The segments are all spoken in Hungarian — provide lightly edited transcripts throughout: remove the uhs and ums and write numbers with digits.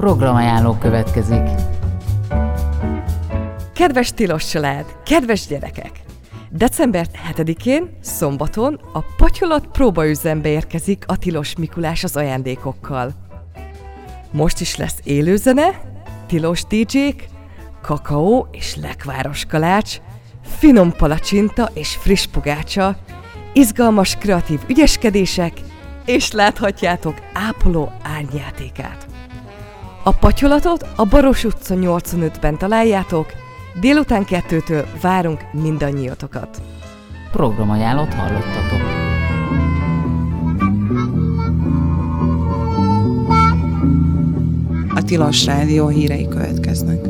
Programajánló következik. Kedves tilos család, kedves gyerekek! December 7-én, szombaton a Patyolat próbaüzembe érkezik a Tilos Mikulás az ajándékokkal. Most is lesz élőzene, tilos DJ-k, kakaó és lekváros kalács, finom palacsinta és friss pogácsa, izgalmas kreatív ügyeskedések, és láthatjátok ápoló árnyjátékát. A Patyolatot a Baros utca 85-ben találjátok, délután 2-től várunk mindannyiatokat. Programajánlót hallottatok. A Tilos Rádió hírei következnek.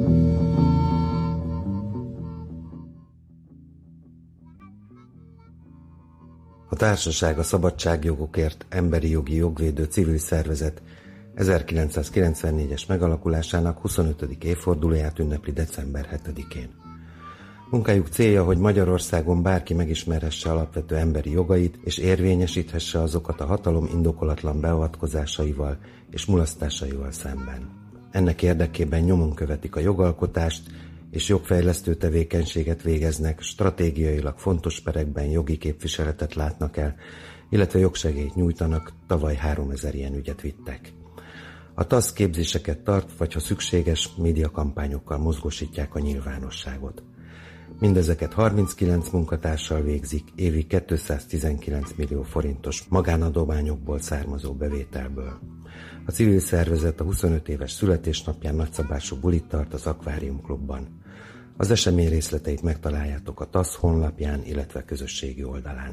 A Társaság a szabadságjogokért emberi jogi jogvédő civil szervezet 1994-es megalakulásának 25. évfordulóját ünnepli december 7-én. Munkájuk célja, hogy Magyarországon bárki megismerhesse alapvető emberi jogait és érvényesíthesse azokat a hatalom indokolatlan beavatkozásaival és mulasztásaival szemben. Ennek érdekében nyomon követik a jogalkotást és jogfejlesztő tevékenységet végeznek, stratégiailag fontos perekben jogi képviseletet látnak el, illetve jogsegélyt nyújtanak, tavaly 3000 ilyen ügyet vittek. A TASZ képzéseket tart, vagy ha szükséges, médiakampányokkal mozgósítják a nyilvánosságot. Mindezeket 39 munkatársal végzik, évi 219 millió forintos magánadományokból származó bevételből. A civil szervezet a 25 éves születésnapján nagyszabású bulit tart az Akvárium Klubban. Az esemény részleteit megtaláljátok a TASZ honlapján, illetve közösségi oldalán.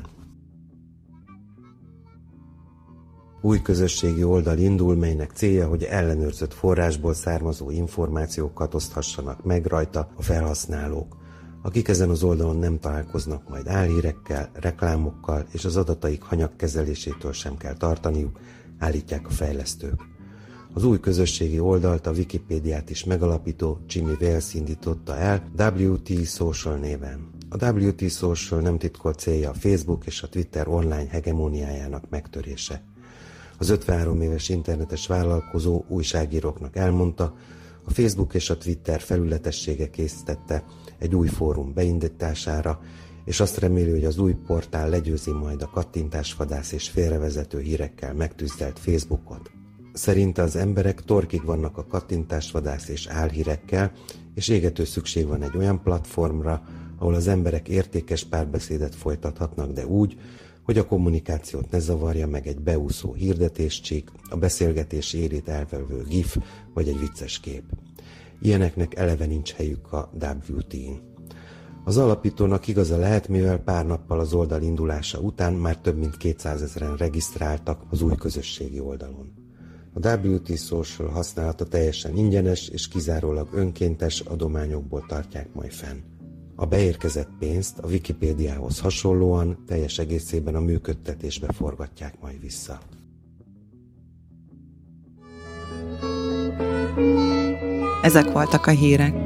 Új közösségi oldal indul, melynek célja, hogy ellenőrzött forrásból származó információkat oszthassanak meg rajta a felhasználók, akik ezen az oldalon nem találkoznak majd álhírekkel, reklámokkal, és az adataik hanyagkezelésétől sem kell tartaniuk, állítják a fejlesztők. Az új közösségi oldalt a Wikipédiát is megalapító Jimmy Wales indította el WT Social néven. A WT Social nem titkolt célja a Facebook és a Twitter online hegemóniájának megtörése. Az 53 éves internetes vállalkozó újságíróknak elmondta, a Facebook és a Twitter felületessége készítette egy új fórum beindítására, és azt reméli, hogy az új portál legyőzi majd a kattintásvadász és félrevezető hírekkel megtűzdelt Facebookot. Szerinte az emberek torkig vannak a kattintásvadász és álhírekkel, és égető szükség van egy olyan platformra, ahol az emberek értékes párbeszédet folytathatnak, de úgy, hogy a kommunikációt ne zavarja meg egy beúszó hirdetéscsík, a beszélgetés érét elvevő gif vagy egy vicces kép. Ilyeneknek eleve nincs helyük a WT-n. Az alapítónak igaza lehet, mivel pár nappal az oldal indulása után már több mint 200 000-en regisztráltak az új közösségi oldalon. A WT Social használata teljesen ingyenes és kizárólag önkéntes adományokból tartják majd fenn. A beérkezett pénzt a Wikipédiához hasonlóan teljes egészében a működtetésbe forgatják majd vissza. Ezek voltak a hírek.